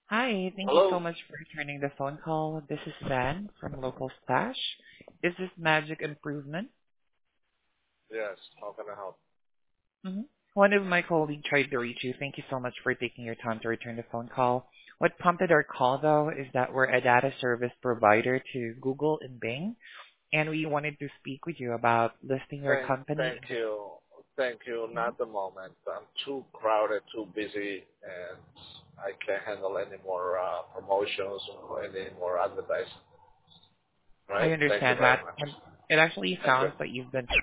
Hi, thank you so Hello? much for returning the phone call. This is Van from Local Stash. Is this Magic Improvement? Yes, how can I help? hmm One of my colleagues tried to reach you. Thank you so much for taking your time to return the phone call. What prompted our call, though, is that we're a data service provider to Google and Bing, and we wanted to speak with you about listing your company Thank in you. Thank you. the... Not the moment. I'm too crowded, too busy, and I can't handle any more promotions or any more advertising. I Right? Thank you understand very that. much. And it actually Thank you. sounds like you've been